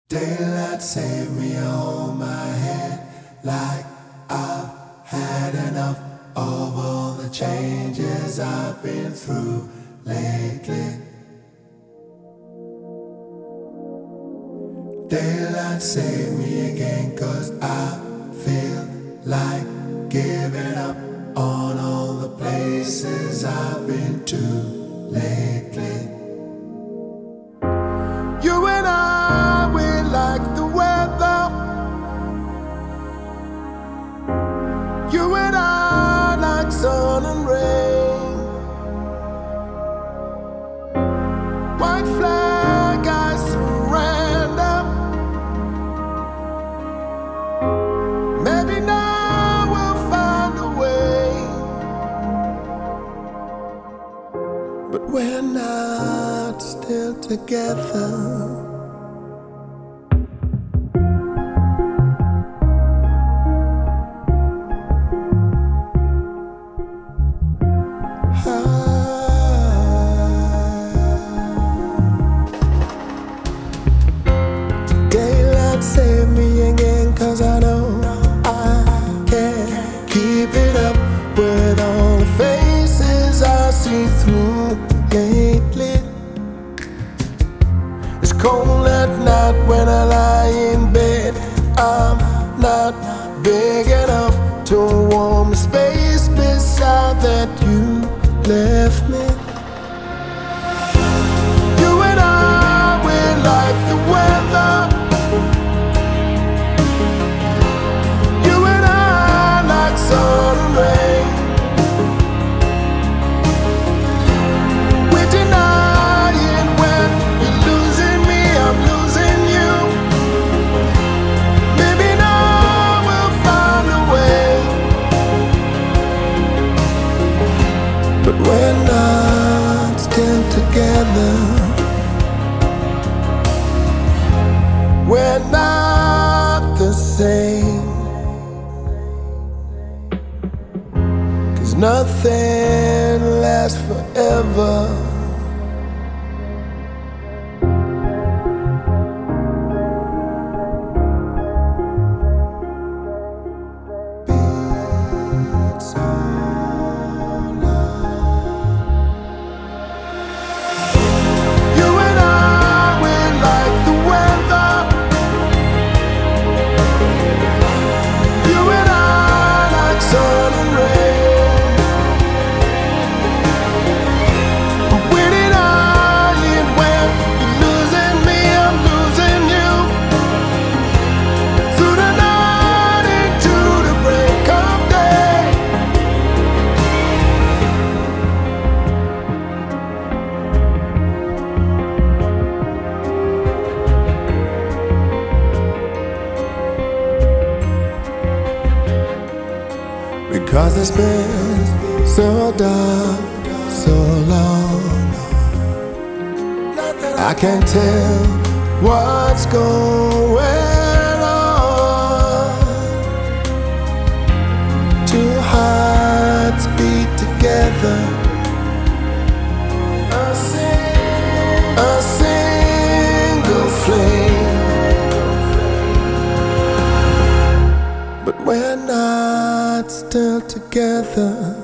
Daylight saved me, I hold my head like I've had enough of all the changes I've been through lately. Daylight saved me again, 'cause I feel like giving up on all the places I've been to lately. You and I, we like the weather. You and I like sun and rain. White flag, I surrender. Maybe now we'll find a way, but we're not still together. Daylight save me again, 'cause I know I can't keep it up with all the faces I see through lately. It's cold at night when I lie in bed. I'm not big enough to warm the space beside that you left me. You and I, we like the weather. You and I like sun and rain. We're denying when you're losing me, I'm losing you. Maybe now we'll find a way, but we're not still together. We're not the same, 'cause nothing lasts forever. You and I, we like the weather. You and I like sun and rain. But we're denying when you're losing me, I'm losing you. Through the night into the break of day. Because it's been so dark, so long, I can't tell what's going on. Two hearts beat together, a single flame, but we're not still together.